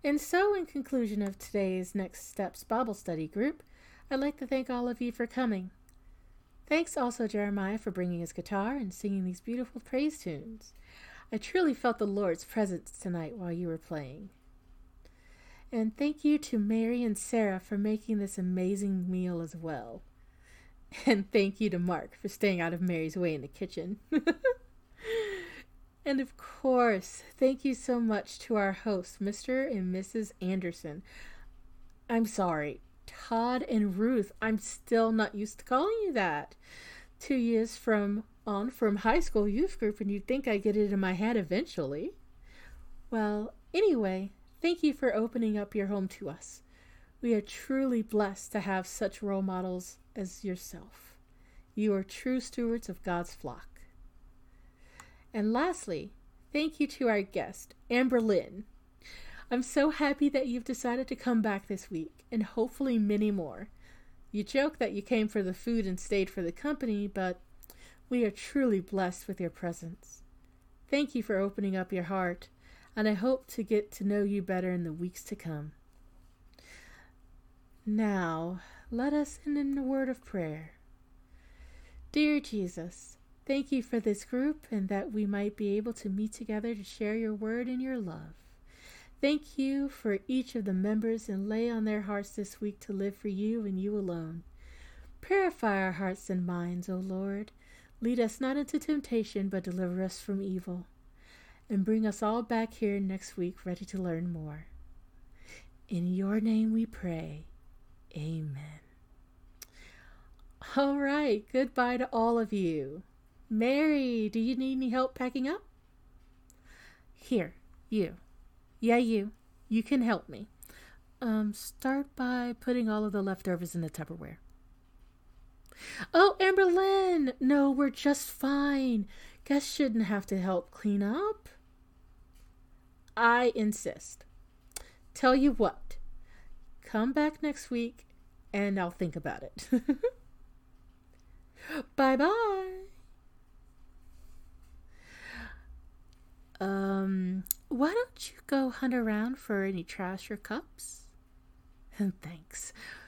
And so, in conclusion of today's Next Steps Bible Study group, I'd like to thank all of you for coming. Thanks also, Jeremiah, for bringing his guitar and singing these beautiful praise tunes. I truly felt the Lord's presence tonight while you were playing. And thank you to Mary and Sarah for making this amazing meal as well. And thank you to Mark for staying out of Mary's way in the kitchen. And of course, thank you so much to our hosts, Mr. and Mrs. Anderson. I'm sorry, Todd and Ruth. I'm still not used to calling you that. 2 years from high school youth group, and you'd think I'd get it in my head eventually. Well, anyway, thank you for opening up your home to us. We are truly blessed to have such role models as yourself. You are true stewards of God's flock. And lastly, thank you to our guest, Amber Lynn. I'm so happy that you've decided to come back this week, and hopefully many more. You joke that you came for the food and stayed for the company, but we are truly blessed with your presence. Thank you for opening up your heart, and I hope to get to know you better in the weeks to come. Now, let us end in a word of prayer. Dear Jesus, thank you for this group and that we might be able to meet together to share your word and your love. Thank you for each of the members and lay on their hearts this week to live for you and you alone. Purify our hearts and minds, O Lord. Lead us not into temptation, but deliver us from evil. And bring us all back here next week ready to learn more. In your name we pray. Amen. All right, goodbye to all of you. Mary, do you need any help packing up? Here, you. Yeah, you. You can help me. Start by putting all of the leftovers in the Tupperware. Oh, Amber Lynn! No, we're just fine. Guests shouldn't have to help clean up. I insist. Tell you what. Come back next week and I'll think about it. Bye-bye. Why don't you go hunt around for any trash or cups? Thanks.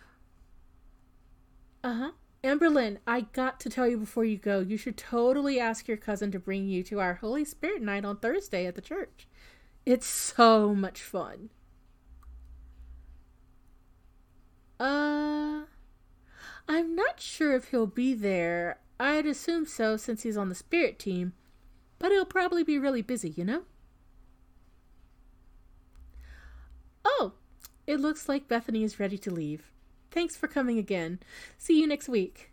Amberlynn, I got to tell you before you go, you should totally ask your cousin to bring you to our Holy Spirit night on Thursday at the church. It's so much fun. I'm not sure if he'll be there. I'd assume so since he's on the spirit team, but he'll probably be really busy, you know? Oh, it looks like Bethany is ready to leave. Thanks for coming again. See you next week.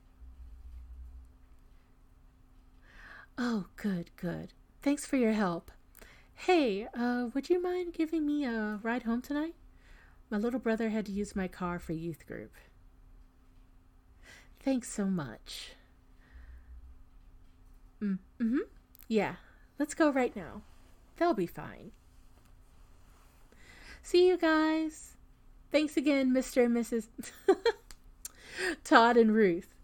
Oh, good. Thanks for your help. Hey, would you mind giving me a ride home tonight? My little brother had to use my car for youth group. Thanks so much. Yeah, let's go right now. They'll be fine. See you guys. Thanks again, Mr. and Mrs. Todd and Ruth.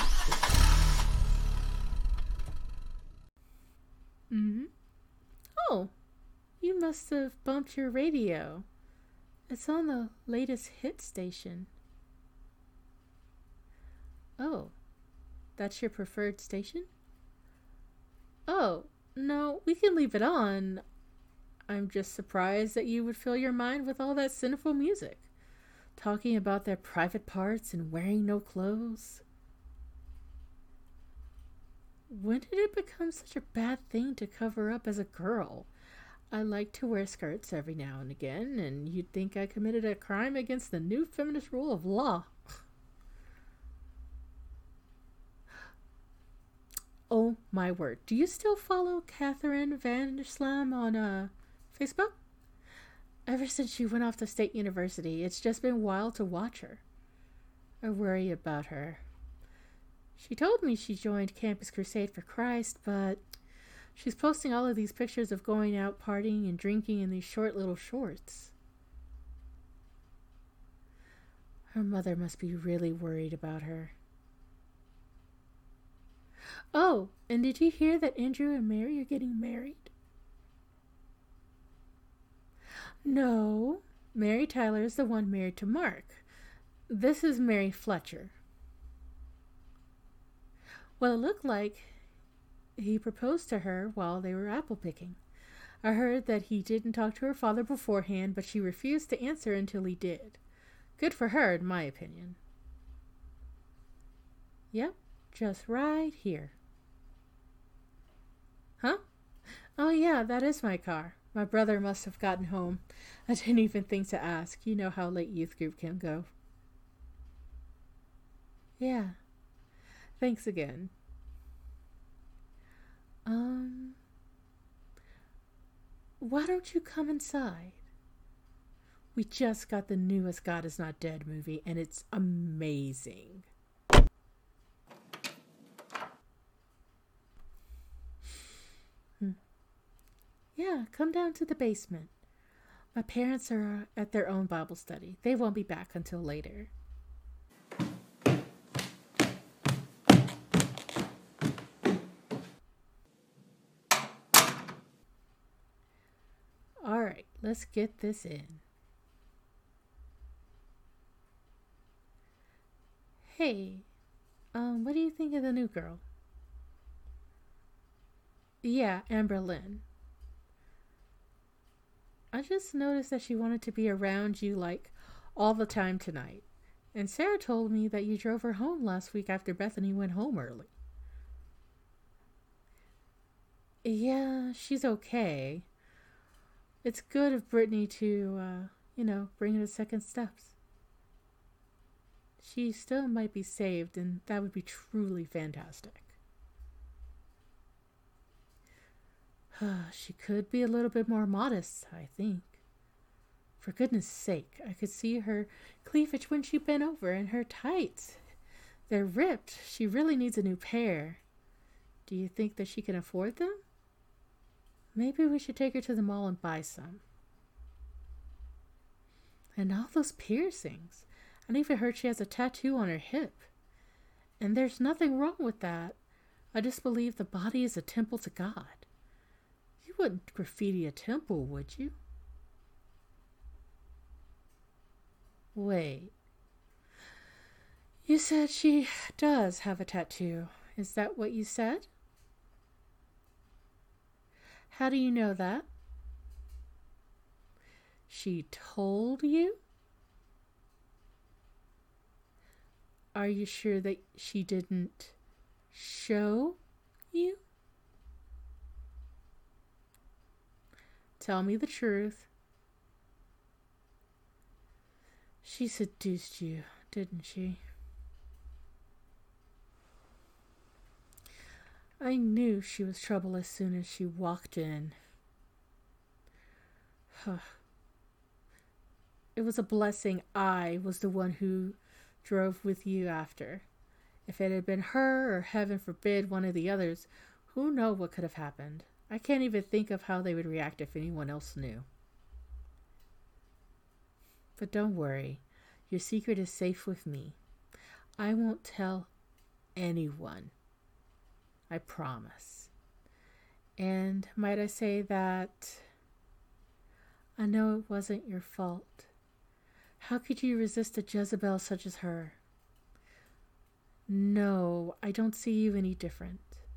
Oh, you must have bumped your radio. It's on the latest hit station. Oh, that's your preferred station? Oh, no, we can leave it on. I'm just surprised that you would fill your mind with all that sinful music. Talking about their private parts and wearing no clothes. When did it become such a bad thing to cover up as a girl? I like to wear skirts every now and again, and you'd think I committed a crime against the new feminist rule of law. Oh my word, do you still follow Catherine Vanderslam on Facebook? Ever since she went off to State University, it's just been wild to watch her. I worry about her. She told me she joined Campus Crusade for Christ, but she's posting all of these pictures of going out partying and drinking in these short little shorts. Her mother must be really worried about her. Oh, and did you hear that Andrew and Mary are getting married? No. Mary Tyler is the one married to Mark. This is Mary Fletcher. Well, it looked like he proposed to her while they were apple picking. I heard that he didn't talk to her father beforehand, but she refused to answer until he did. Good for her, in my opinion. Yep, just right here. Huh? Oh, yeah, that is my car. My brother must have gotten home. I didn't even think to ask. You know how late youth group can go. Yeah. Thanks again. Why don't you come inside? We just got the newest God Is Not Dead movie, and it's amazing. Yeah, come down to the basement. My parents are at their own Bible study. They won't be back until later. All right, let's get this in. Hey, what do you think of the new girl? Yeah, Amber Lynn. I just noticed that she wanted to be around you like all the time tonight. And Sarah told me that you drove her home last week after Bethany went home early. Yeah, she's okay. It's good of Brittany to, bring her to second steps. She still might be saved, and that would be truly fantastic. She could be a little bit more modest, I think. For goodness sake, I could see her cleavage when she bent over, and her tights. They're ripped. She really needs a new pair. Do you think that she can afford them? Maybe we should take her to the mall and buy some. And all those piercings. I even heard she has a tattoo on her hip. And there's nothing wrong with that. I just believe the body is a temple to God. You wouldn't graffiti a temple, would you? Wait. You said she does have a tattoo. Is that what you said? How do you know that? She told you? Are you sure that she didn't show you? Tell me the truth. She seduced you, didn't she? I knew she was trouble as soon as she walked in. It was a blessing I was the one who drove with you after. If it had been her, or heaven forbid, one of the others, who knows what could have happened. I can't even think of how they would react if anyone else knew. But don't worry. Your secret is safe with me. I won't tell anyone. I promise. And might I say that I know it wasn't your fault. How could you resist a Jezebel such as her? No, I don't see you any different.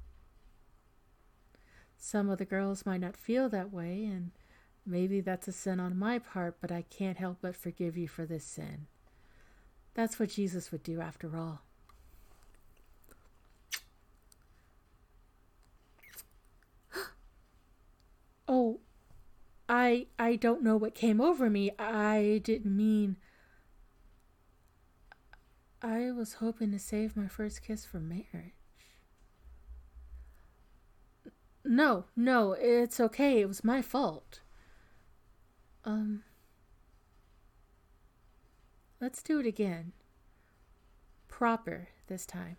Some of the girls might not feel that way, and maybe that's a sin on my part, but I can't help but forgive you for this sin. That's what Jesus would do after all. Oh, I don't know what came over me. I didn't mean... I was hoping to save my first kiss for marriage. No, it's okay. It was my fault. Let's do it again. Proper this time.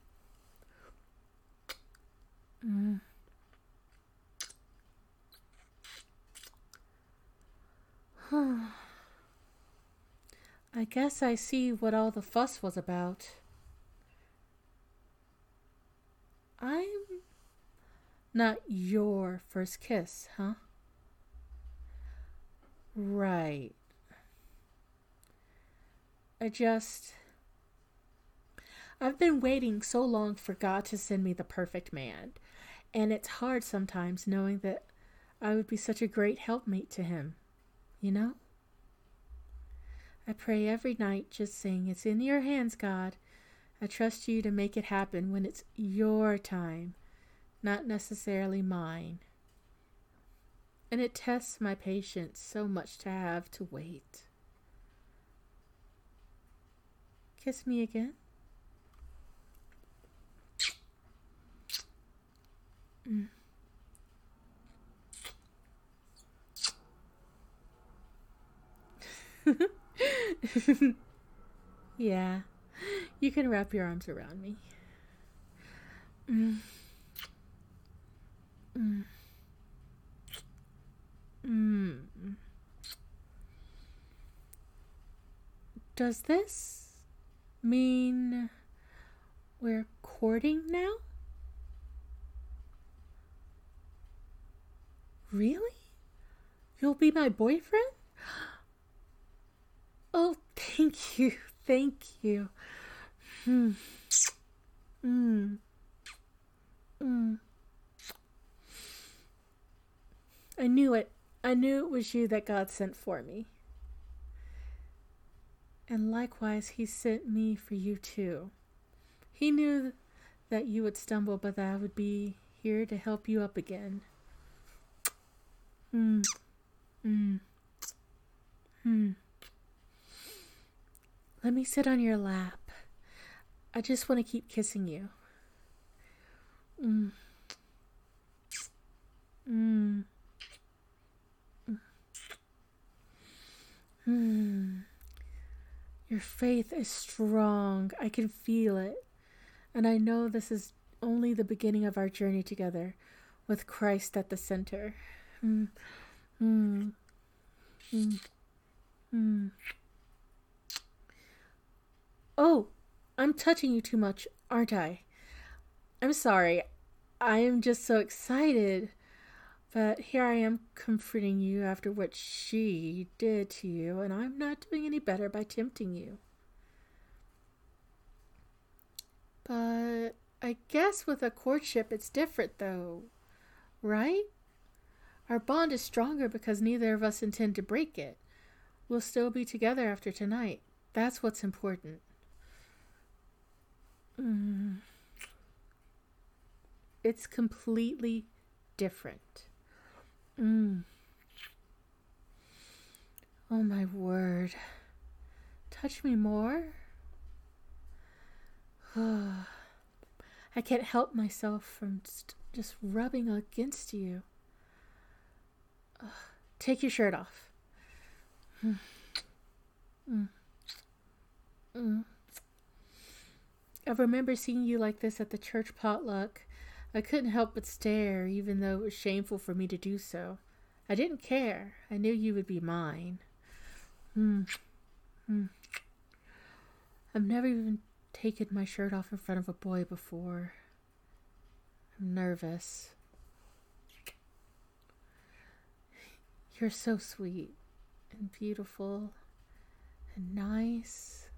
I guess I see what all the fuss was about. I'm not your first kiss, huh? Right. I just... I've been waiting so long for God to send me the perfect man. And it's hard sometimes knowing that I would be such a great helpmate to him. You know? I pray every night just saying, it's in your hands, God. I trust you to make it happen when it's your time, not necessarily mine. And it tests my patience so much to have to wait. Kiss me again. Mm. Yeah, you can wrap your arms around me. Mm. Mm. Mm. Does this mean we're courting now? Really? You'll be my boyfriend? Oh, thank you. Thank you. Mm. Mm. Mm. I knew it. I knew it was you that God sent for me. And likewise, he sent me for you too. He knew that you would stumble, but that I would be here to help you up again. Mm. Mm. Mm. Let me sit on your lap. I just want to keep kissing you. Mm. Mm. Mm. Your faith is strong. I can feel it. And I know this is only the beginning of our journey together, with Christ at the center. Mm. Mm. Mm. Mm. Oh, I'm touching you too much, aren't I? I'm sorry. I am just so excited. But here I am comforting you after what she did to you, and I'm not doing any better by tempting you. But I guess with a courtship it's different though, right? Our bond is stronger because neither of us intend to break it. We'll still be together after tonight. That's what's important. Mm. It's completely different. Mm. Oh my word. Touch me more. I can't help myself from just rubbing against you. Take your shirt off. Mm. Mm. Mm. I remember seeing you like this at the church potluck. I couldn't help but stare, even though it was shameful for me to do so. I didn't care. I knew you would be mine. Mm. Mm. I've never even taken my shirt off in front of a boy before. I'm nervous. You're so sweet and beautiful and nice.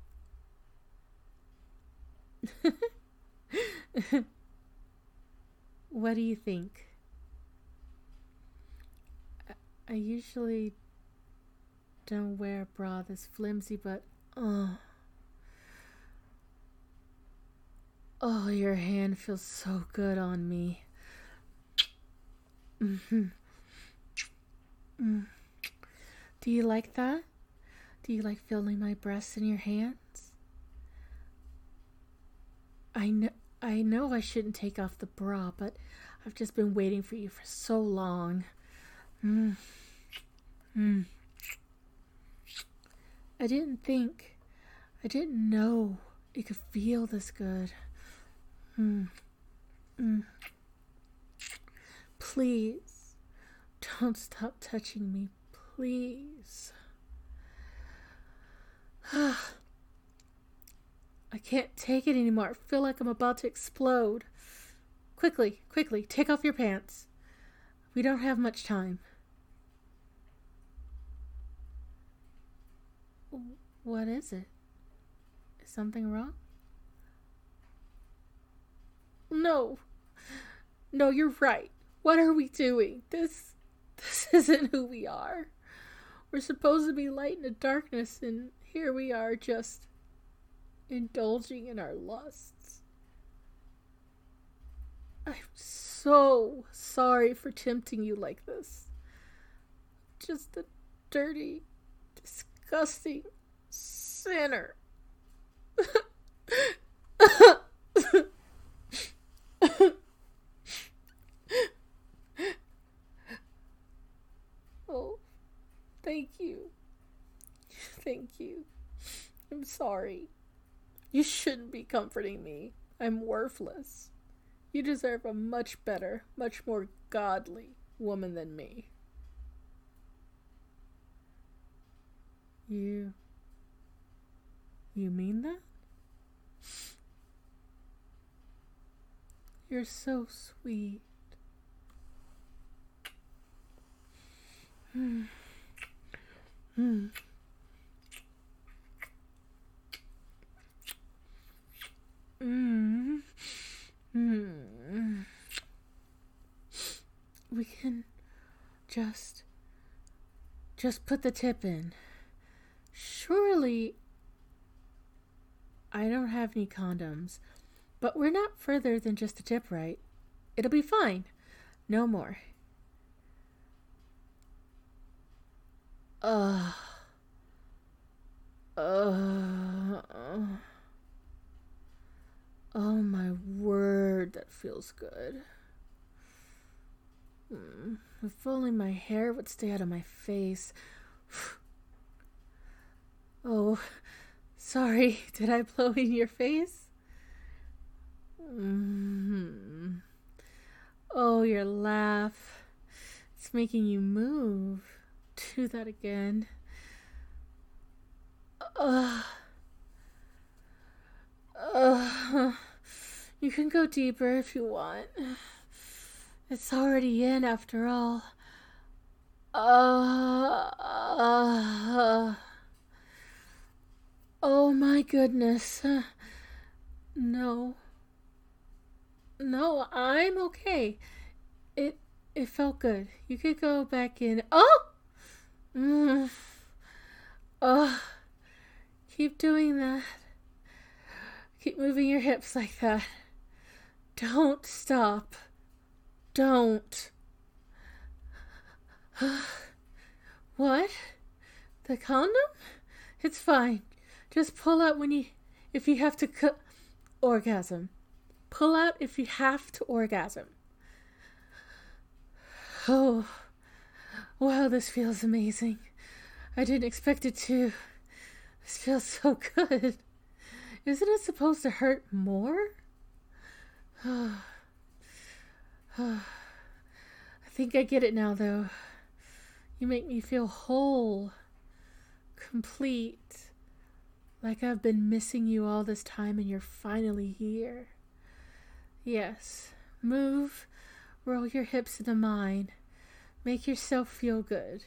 What do you think? I usually don't wear a bra this flimsy, but oh, your hand feels so good on me. Mm-hmm. Mm. Do you like that? Do you like feeling my breasts in your hands? I know I shouldn't take off the bra, but I've just been waiting for you for so long. Mm. Mm. I didn't know it could feel this good. Mm. Mm. Please, don't stop touching me, please. I can't take it anymore. I feel like I'm about to explode. Quickly, take off your pants. We don't have much time. What is it? Is something wrong? No. No, you're right. What are we doing? This isn't who we are. We're supposed to be light in the darkness, and here we are just indulging in our lusts. I'm so sorry for tempting you like this. Just a dirty, disgusting sinner. Oh, thank you. Thank you. I'm sorry. You shouldn't be comforting me. I'm worthless. You deserve a much better, much more godly woman than me. You mean that? You're so sweet. Hmm. Hmm. Mm. Mm. We can just put the tip in. Surely I don't have any condoms, but we're not further than just a tip, right? It'll be fine. No more. Ugh. Oh my word, that feels good. If only my hair would stay out of my face. Oh, sorry, did I blow in your face? Oh, your laugh. It's making you move. Do that again. You can go deeper if you want. It's already in after all. Oh my goodness. No. No, I'm okay. It felt good. You could go back in. Oh! Keep doing that. Keep moving your hips like that. Don't stop. Don't. What? The condom? It's fine. Just pull out if you have to orgasm. Pull out if you have to orgasm. Oh, wow, this feels amazing. I didn't expect it to. This feels so good. Isn't it supposed to hurt more? I think I get it now, though. You make me feel whole, complete, like I've been missing you all this time and you're finally here. Yes, move, roll your hips into mine, make yourself feel good.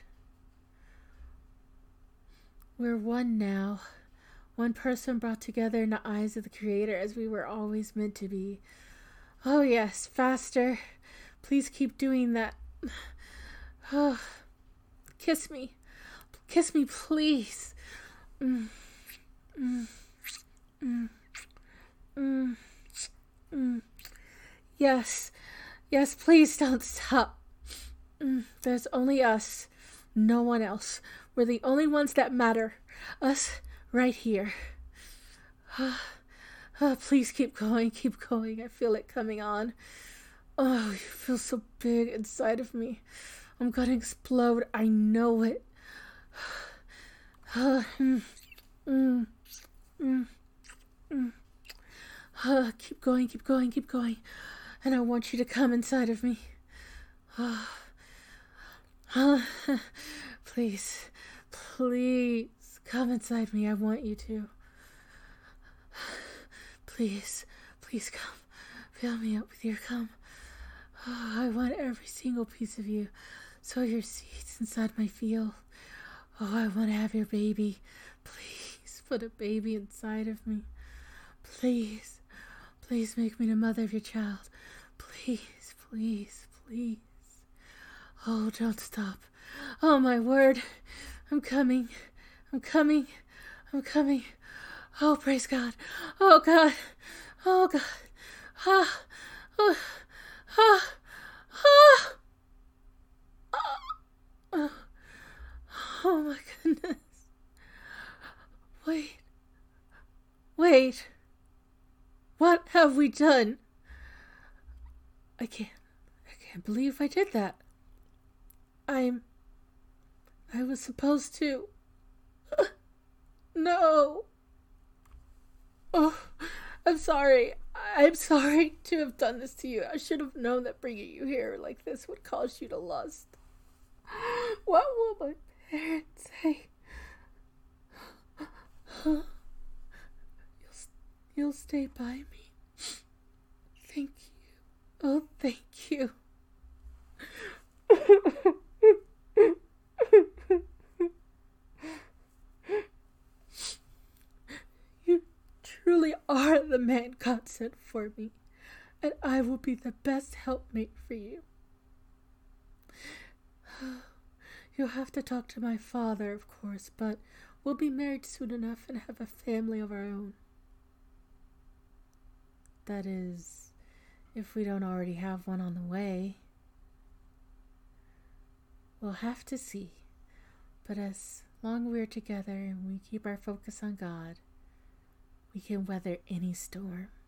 We're one now, one person brought together in the eyes of the Creator as we were always meant to be. Oh yes, faster. Please keep doing that. Oh, kiss me. Kiss me, please. Yes. Yes, please don't stop. There's only us. No one else. We're the only ones that matter. Us right here. Please keep going, keep going. I feel it coming on. Oh, you feel so big inside of me. I'm gonna explode. I know it. Keep going, keep going, keep going. And I want you to come inside of me. Please, please come inside me. I want you to. Please, please come. Fill me up with your cum. Oh, I want every single piece of you. Sow your seeds inside my field. Oh, I want to have your baby. Please, put a baby inside of me. Please, please make me the mother of your child. Please, please, please. Oh, don't stop. Oh, my word. I'm coming. I'm coming. I'm coming. Oh, praise God. Oh, God. Oh, God. Ah. Oh. Ah. Ah. Oh. Oh, my goodness. Wait. Wait. What have we done? I can't believe I did that. I was supposed to. No. Oh, I'm sorry. I'm sorry to have done this to you. I should have known that bringing you here like this would cause you to lust. What will my parents say? You'll stay by me. Thank you. Oh, thank you. You truly are the man God sent for me, and I will be the best helpmate for you. You'll have to talk to my father, of course, but we'll be married soon enough and have a family of our own. That is, if we don't already have one on the way. We'll have to see. But as long as we're together and we keep our focus on God, we can weather any storm.